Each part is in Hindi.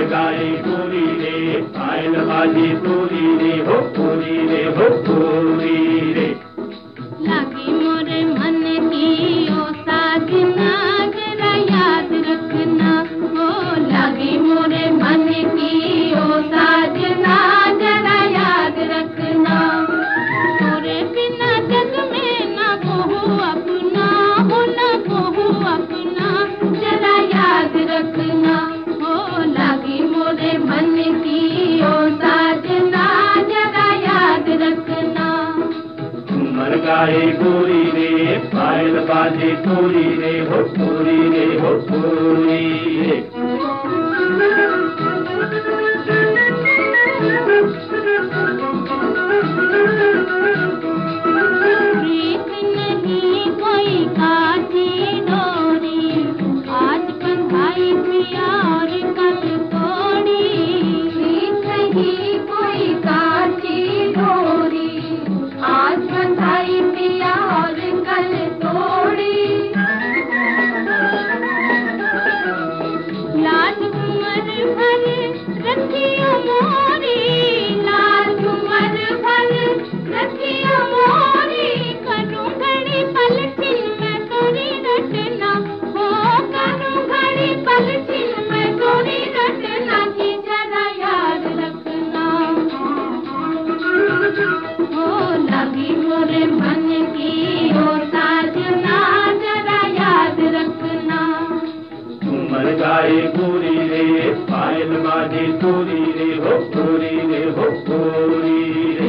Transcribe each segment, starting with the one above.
गाए पूरी रे, पायल बाजे पूरी रे, हो पूरी रे, हो पूरी रे। लगी मोरे मन की ओ साजना, जरा याद रखना, ओ लगी मोरे मन की ओ साजना, जरा याद रखना। मोरे बिना जग में ना कोहू अपना, हो ना कोहू अपना, जरा याद रखना, ओ लगी मोरे मन की ओ साजना, जरा याद रखना। झूमर गाए गोरी रे, पायल बाजे पूरी रे, हो पूरी रे, हो पूरी रे। प्रीत नहीं कोई काठी डोरी, आज बंधाई पिया और कल तोड़ी। प्रीत नहीं कोई काठी डोरी, आज बंधाई पिया और कल तोड़ी। लाल झूमर भर रखियो मोरी, लाल झूमर भर रखियो मोरी, करूं घड़ी पलटिन में तोरी रटना, हो करूं घड़ी पलटिन में तोरी रटना, की जरा याद रखना, हो लगी मोरे मन की ओ साजना, जरा याद रखना। झूमर गाए पूरी रे, पायल बाजे पूरी रे, हो पूरी रे, हो पूरी रे।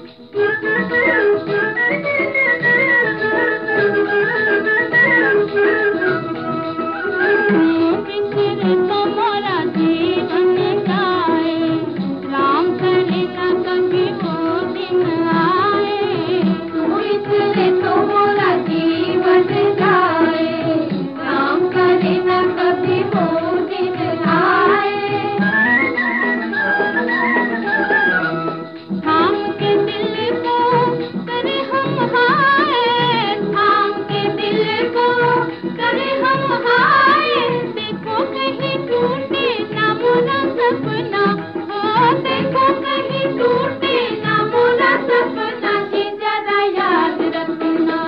बिखरे तो मोरा जीवन जाए, राम करे न कभी वो दिन आए। बिखरे तो मोरा जीवन जाए, राम करे न कभी वो दिन आए। थाम के दिल को करे हम हाय, थाम के दिल को करे हम हाय, देखो कहीं टूटे ना मोरा सपना, हो देखो कहीं टूटे ना मोरा सपना, की जरा याद रखना,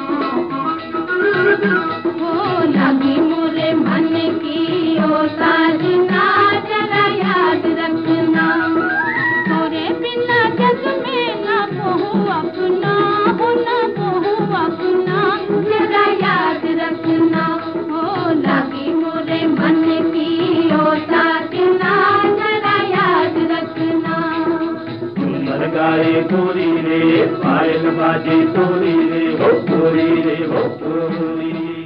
हो लगी मोरे मन की ओ साजना, जरा याद रखना। तोरे बिना जग में ना कोहू अपना, हो ना कोहू अपना, जरा याद रखना, हो लगी मोरे मन की ओ साजना, जरा याद रखना। झूमर गाए पूरी रे, पायल बाजे पूरी रे, हो पूरी रे, हो पूरी।